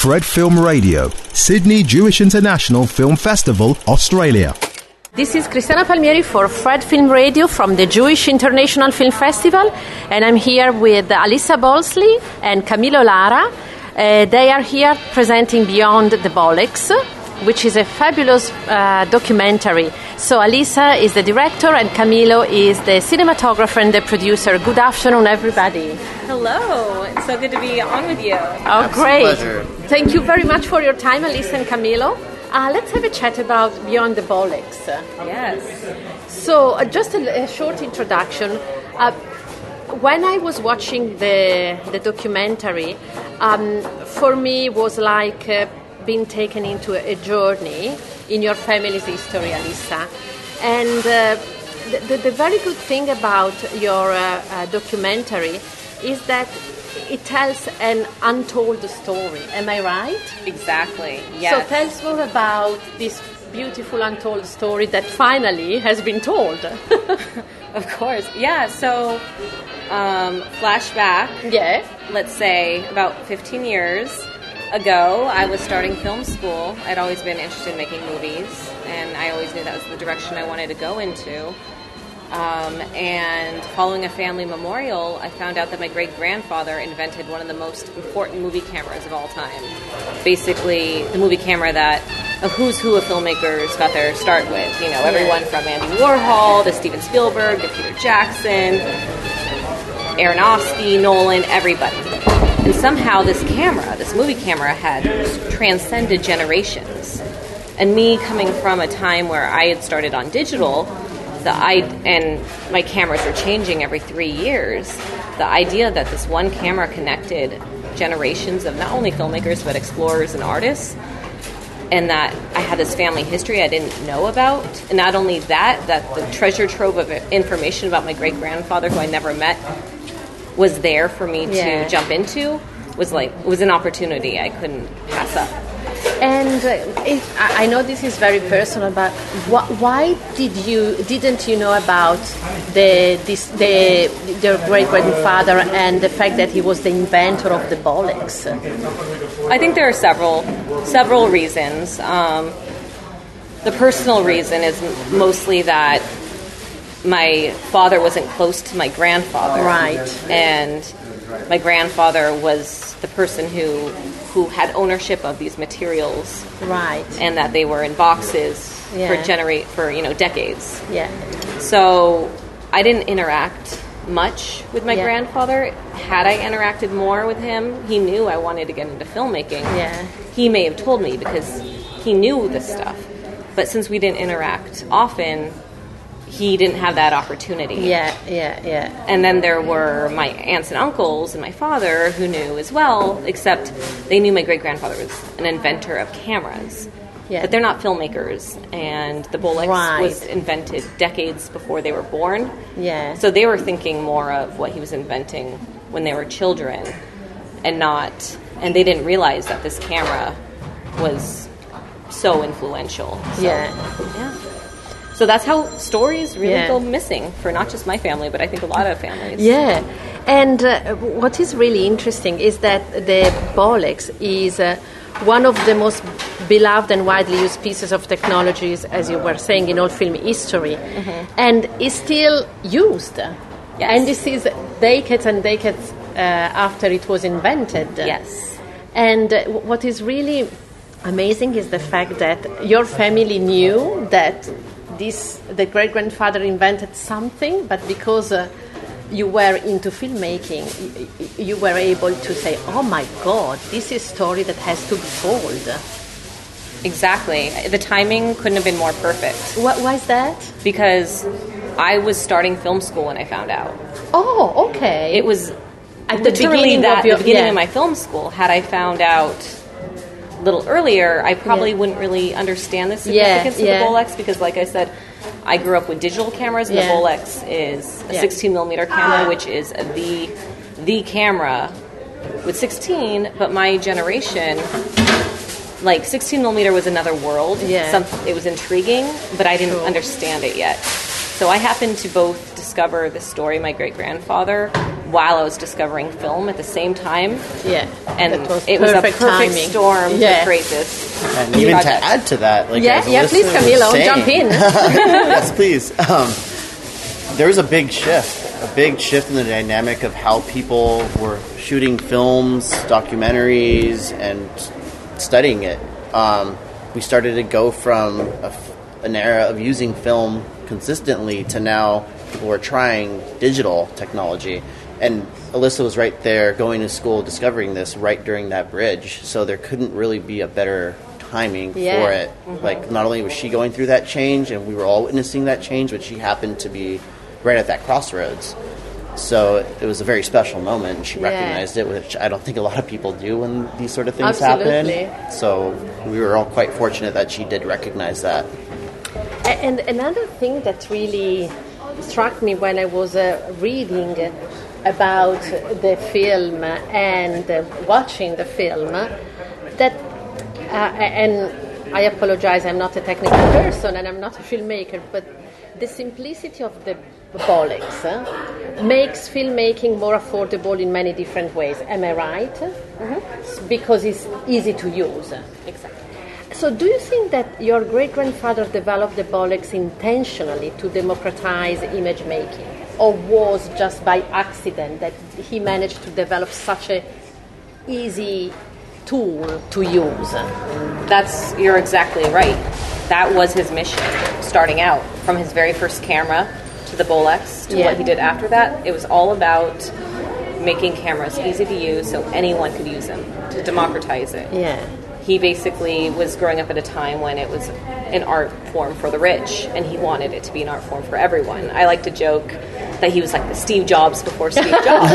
Fred Film Radio, Sydney Jewish International Film Festival, Australia. This is Cristiana Palmieri for Fred Film Radio from the Jewish International Film Festival, and I'm here with Alissa Balsley and Camilo Lara. They are here presenting Beyond the Bollocks, which is a fabulous documentary. So Alissa is the director and Camilo is the cinematographer and the producer. Good afternoon, everybody. Hello. It's so good to be on with you. Oh, great. Pleasure. Thank you very much for your time, Alissa and Camilo. Let's have a chat about Beyond the Bollocks. Yes. So just a short introduction. When I was watching the documentary, for me it was like being taken into a journey in your family's history, Alissa. And the very good thing about your documentary is that it tells an untold story. Am I right? Exactly, yes. So tell us more about this beautiful untold story that finally has been told. Of course. Yeah, so flashback. Yeah. Let's say about 15 years ago, I was starting film school. I'd always been interested in making movies, and I always knew that was the direction I wanted to go into. And following a family memorial, I found out that my great-grandfather invented one of the most important movie cameras of all time. Basically, the movie camera that a who's who of filmmakers got their start with. You know, everyone from Andy Warhol to Steven Spielberg to Peter Jackson, Aronofsky, Nolan, everybody. And somehow this camera, this movie camera, had transcended generations. And me coming from a time where I had started on digital, and my cameras were changing every 3 years, the idea that this one camera connected generations of not only filmmakers but explorers and artists, and that I had this family history I didn't know about, and not only that the treasure trove of information about my great-grandfather, who I never met, was there for me to jump into, was an opportunity I couldn't pass up. And I know this is very personal, but why didn't you know about their great-grandfather and the fact that he was the inventor of the bollocks? I think there are several reasons. The personal reason is mostly that my father wasn't close to my grandfather. Right. And my grandfather was the person who had ownership of these materials. Right. And that they were in boxes for decades. Yeah. So I didn't interact much with my grandfather. Had I interacted more with him, he knew I wanted to get into filmmaking. Yeah. He may have told me because he knew this stuff. But since we didn't interact often, he didn't have that opportunity. Yeah. And then there were my aunts and uncles and my father who knew as well, except they knew my great-grandfather was an inventor of cameras. Yeah. But they're not filmmakers, and the Bolex was invented decades before they were born. Yeah. So they were thinking more of what he was inventing when they were children, and they didn't realize that this camera was so influential. So, yeah. So that's how stories really go missing for not just my family, but I think a lot of families. Yeah. And what is really interesting is that the Bolex is one of the most beloved and widely used pieces of technologies, as you were saying, in all film history, and is still used. Yes. And this is decades and decades after it was invented. Yes. And what is really amazing is the fact that your family knew that the great-grandfather invented something, but because you were into filmmaking, you were able to say, oh my God, this is a story that has to be told. Exactly. The timing couldn't have been more perfect. Why is that? Because I was starting film school when I found out. Oh, okay. It was at the beginning of my film school. Had I found out a little earlier, I probably wouldn't really understand the significance of the Bolex, because like I said, I grew up with digital cameras, and the Bolex is a 16 millimeter camera, which is the camera with 16, but my generation, like 16 millimeter was another world. It was intriguing, but I didn't understand it yet. So I happened to both discover the story my great-grandfather while I was discovering film at the same time. Yeah, And that was it was a perfect timing. storm Yeah. to create this. And even to project. add to that, like Yeah, as yeah, Alyssa please, was Camilo, saying- jump in. Yes, please. There was a big shift in the dynamic of how people were shooting films, documentaries, and studying it. We started to go from an era of using film consistently to now people were trying digital technology. And Alyssa was right there going to school discovering this right during that bridge. So there couldn't really be a better timing for it. Like, not only was she going through that change and we were all witnessing that change, but she happened to be right at that crossroads. So it was a very special moment, and she recognized it, which I don't think a lot of people do when these sort of things Absolutely. happen. So we were all quite fortunate that she did recognize that. And another thing that really struck me when I was reading about the film and watching the film, that, and I apologize, I'm not a technical person and I'm not a filmmaker, but the simplicity of the Bolex makes filmmaking more affordable in many different ways. Am I right? Mm-hmm. Because it's easy to use. Exactly. So do you think that your great-grandfather developed the Bolex intentionally to democratize image making? Or was just by accident that he managed to develop such a easy tool to use? You're exactly right. That was his mission, starting out from his very first camera to the Bolex to what he did after that. It was all about making cameras easy to use so anyone could use them, to democratize it. Yeah. He basically was growing up at a time when it was an art form for the rich, and he wanted it to be an art form for everyone. I like to joke that he was like the Steve Jobs before Steve Jobs.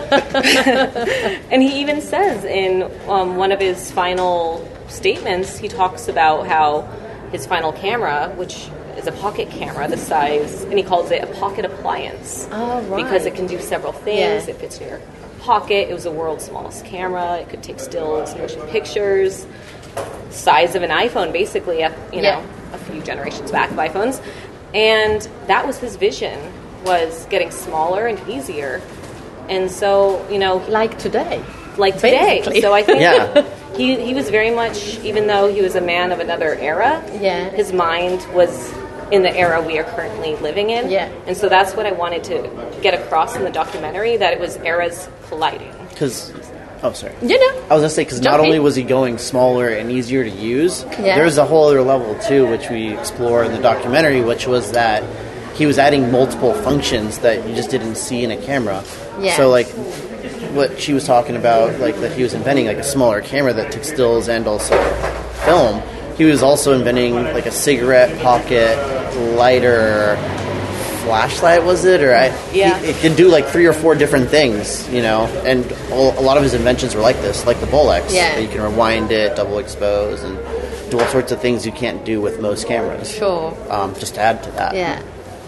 And he even says in one of his final statements, he talks about how his final camera, which is a pocket camera the size, and he calls it a pocket appliance. Oh, right. Because it can do several things. Yeah. It fits in your pocket. It was the world's smallest camera. It could take stills, motion pictures, size of an iPhone, basically, a few generations back of iPhones. And that was his vision, was getting smaller and easier. And so, Like today. Basically. So I think Yeah. he was very much, even though he was a man of another era, his mind was in the era we are currently living in. Yeah. And so that's what I wanted to get across in the documentary, that it was eras colliding. Because, oh, sorry. You know. I was going to say, because not Jump only in. was he going smaller and easier to use, Yeah. there's a whole other level, too, which we explore in the documentary, which was that he was adding multiple functions that you just didn't see in a camera. Yeah. So, like, what she was talking about, like, that he was inventing, like, a smaller camera that took stills and also film. He was also inventing, like, a cigarette pocket, lighter, flashlight, was it? Or it could do, like, 3 or 4 different things, and a lot of his inventions were like this, like the Bolex. Yeah. That you can rewind it, double expose, and do all sorts of things you can't do with most cameras. Sure. Just to add to that. Yeah.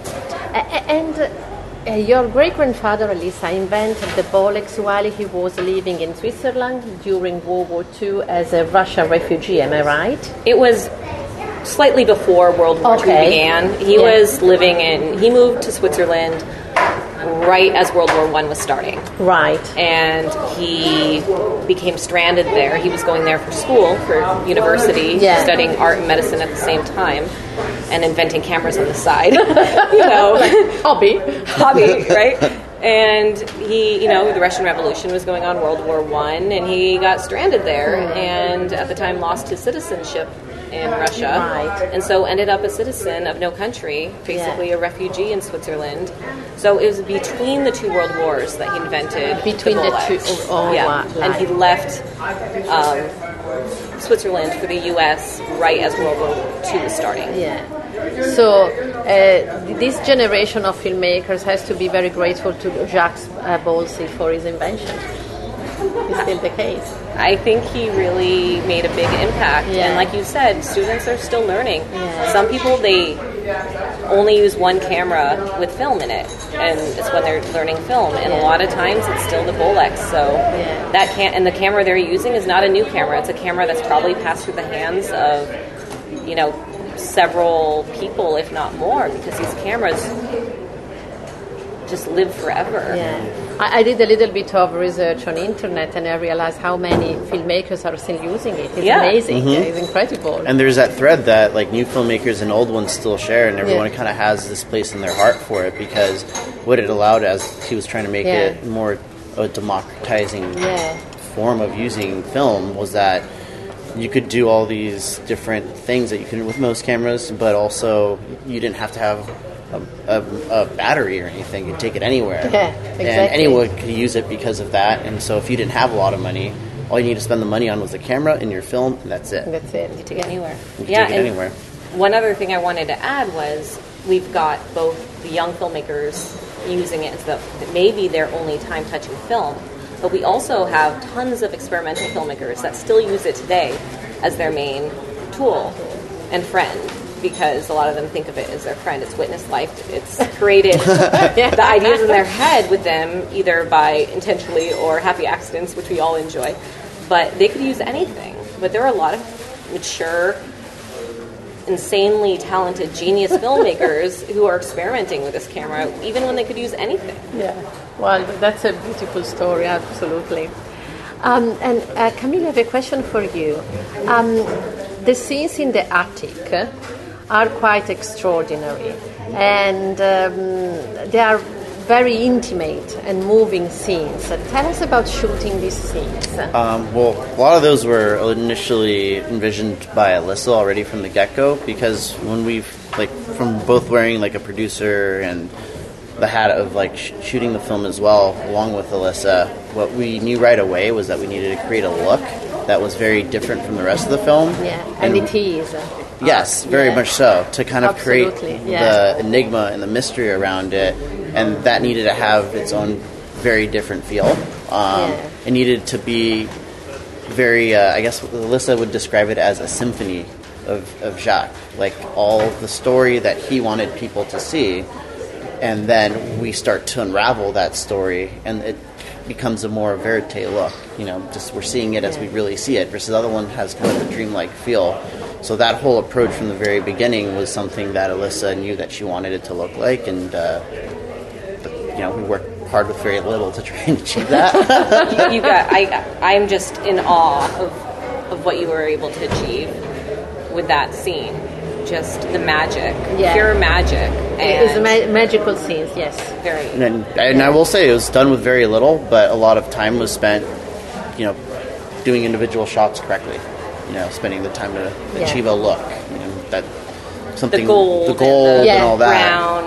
And your great-grandfather, Elisa, invented the Bolex while he was living in Switzerland during World War II as a Russian refugee, am I right? It was slightly before World War II began. He moved to Switzerland right as World War I was starting. Right. And he became stranded there. He was going there for school, for university, studying art and medicine at the same time, and inventing cameras on the side. Hobby, right? And he, the Russian Revolution was going on, World War I, and he got stranded there, and at the time lost his citizenship in Russia, and so ended up a citizen of no country, basically a refugee in Switzerland. So it was between the 2 world wars that he invented Between the the Bolex. 2, wow. And he left Switzerland for the U.S. right as World War II was starting. Yeah. So this generation of filmmakers has to be very grateful to Jacques Bolsey for his invention. Is still the case. I think he really made a big impact. And like you said, students are still learning. Yeah. Some people, they only use one camera with film in it, and it's when they're learning film. And a lot of times it's still the Bolex. So and the camera they're using is not a new camera. It's a camera that's probably passed through the hands of, several people, if not more, because these cameras just live forever. Yeah. I did a little bit of research on internet, and I realized how many filmmakers are still using it. It's amazing. It's incredible. And there's that thread that like new filmmakers and old ones still share, and everyone kind of has this place in their heart for it, because what it allowed, as he was trying to make it more a democratizing form of using film, was that you could do all these different things that you could with most cameras, but also you didn't have to have a battery or anything. You could take it anywhere. Yeah, exactly. And anyone could use it because of that. And so if you didn't have a lot of money, all you need to spend the money on was the camera and your film, and that's it. That's it. You take it anywhere. You can take it anywhere. One other thing I wanted to add was we've got both the young filmmakers using it as maybe their only time touching film, but we also have tons of experimental filmmakers that still use it today as their main tool and friend, because a lot of them think of it as their friend. It's witness life. It's created the ideas in their head with them, either by intentionally or happy accidents, which we all enjoy. But they could use anything. But there are a lot of mature, insanely talented, genius filmmakers who are experimenting with this camera, even when they could use anything. Yeah, well, that's a beautiful story, absolutely. And Camille, I have a question for you. The scenes in the attic are quite extraordinary, and they are very intimate and moving scenes. Tell us about shooting these scenes. Well, a lot of those were initially envisioned by Alyssa already from the get-go, because when we've, like, from both wearing like a producer and the hat of like shooting the film as well, along with Alyssa, what we knew right away was that we needed to create a look that was very different from the rest of the film. Yeah, and it is. Yes, very much so, to kind of create the enigma and the mystery around it, and that needed to have its own very different feel. It needed to be very, I guess Alyssa would describe it as a symphony of Jacques, like all the story that he wanted people to see, and then we start to unravel that story, and it becomes a more verite look, just we're seeing it as we really see it, versus the other one has kind of a dreamlike feel. So that whole approach from the very beginning was something that Alyssa knew that she wanted it to look like, and we worked hard with very little to try and achieve that. I'm just in awe of what you were able to achieve with that scene. Just the magic, pure magic. It was magical scenes, yes. Very. And I will say it was done with very little, but a lot of time was spent, doing individual shots correctly. Spending the time to achieve a look. That something, the gold and all that. Brown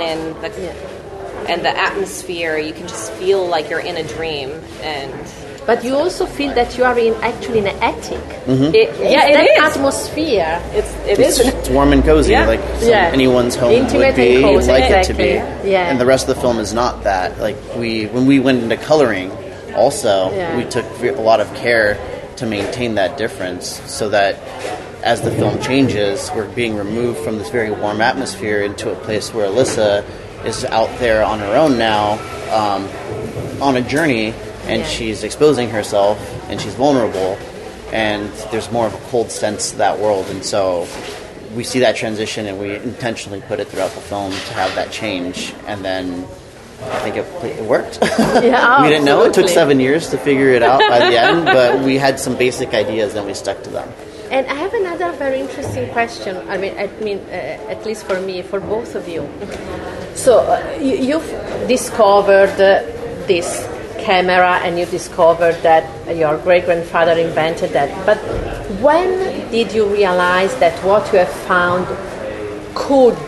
and the atmosphere. You can just feel like you're in a dream. But you also feel that you are actually in an attic. Mm-hmm. It is. Atmosphere. It's warm and cozy, like anyone's home Intimate would be. And cozy. You'd like exactly. it to be. Yeah. And the rest of the film is not that. Like when we went into coloring, also we took a lot of care to maintain that difference, so that as the film changes, we're being removed from this very warm atmosphere into a place where Alyssa is out there on her own now, on a journey, and she's exposing herself, and she's vulnerable, and there's more of a cold sense to that world. And so we see that transition, and we intentionally put it throughout the film to have that change, and then I think it worked. We didn't know. It took 7 years to figure it out by the end, but we had some basic ideas and we stuck to them. And I have another very interesting question. I mean, at least for me, for both of you. So you've discovered this camera, and you discovered that your great-grandfather invented that. But when did you realize that what you have found could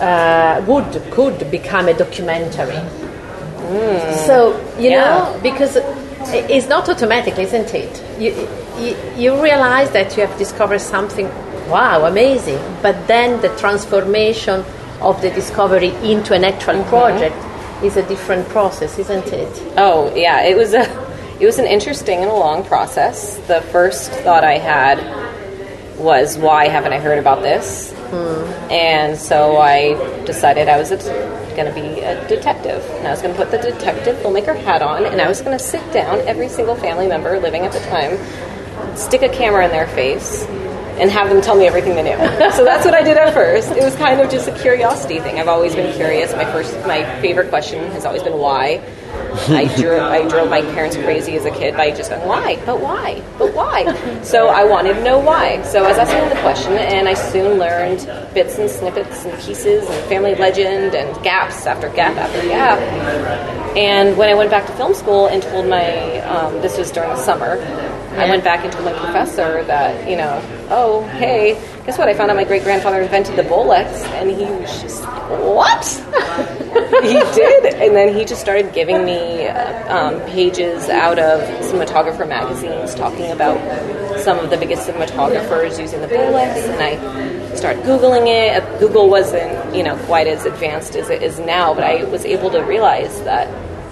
become a documentary? So because it's not automatic, isn't it? You realize that you have discovered something, wow, amazing, but then the transformation of the discovery into an actual project is a different process, isn't it? Oh yeah, it was an interesting and a long process. The first thought I had was, why haven't I heard about this? And so I decided I was going to be a detective, and I was going to put the detective filmmaker hat on, and I was going to sit down every single family member living at the time, stick a camera in their face, and have them tell me everything they knew. So that's what I did at first. It was kind of just a curiosity thing. I've always been curious. My favorite question has always been why. I drove my parents crazy as a kid by just going, why? But why? But why? So I wanted to know why. So I was asking the question, and I soon learned bits and snippets and pieces and family legend and gaps after gap after gap. And when I went back to film school and told my, this was during the summer, I went back and told my professor that, oh, hey, guess what? I found out my great-grandfather invented the Bolex, and he was just like, what? He did. And then he just started giving me pages out of cinematographer magazines talking about some of the biggest cinematographers using the Bolex, and I started Googling it. Google wasn't, quite as advanced as it is now, but I was able to realize that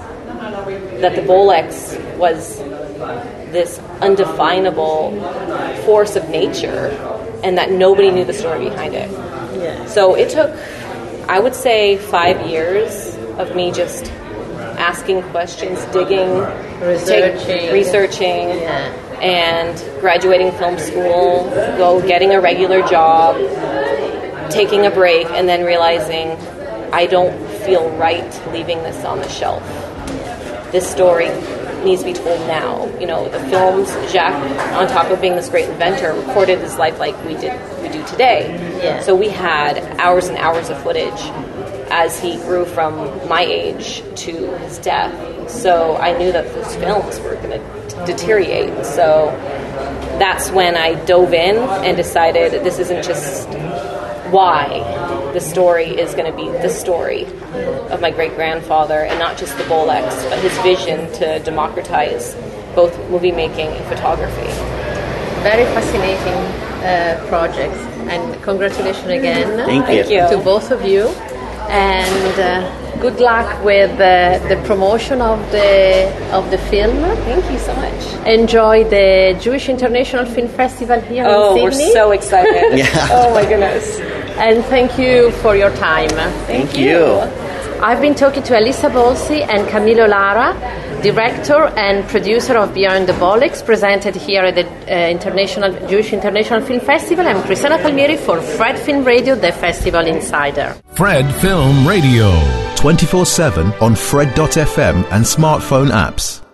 the Bolex was this undefinable force of nature, and that nobody knew the story behind it. Yeah. So it took, I would say, 5 years of me just asking questions, digging, researching, and graduating film school, getting a regular job, taking a break, and then realizing I don't feel right leaving this on the shelf. This story needs to be told now. The films, Jacques, on top of being this great inventor, recorded his life like we do today. Yeah. So we had hours and hours of footage as he grew from my age to his death. So I knew that those films were going to deteriorate. So that's when I dove in and decided this isn't just why the story is going to be the story of my great-grandfather, and not just the Bolex, but his vision to democratize both movie making and photography. Very fascinating projects, and congratulations again. Thank you. To both of you, and good luck with the promotion of the film. Thank you so much. Enjoy the Jewish International Film Festival here in Sydney. We're so excited. Yeah. Oh my goodness. And thank you for your time. Thank you. I've been talking to Elisa Bolsi and Camilo Lara, director and producer of Beyond the Bolex, presented here at the Jewish International Film Festival. I'm Cristiana Palmieri for Fred Film Radio, the Festival Insider. Fred Film Radio. 24/7 on Fred.fm and smartphone apps.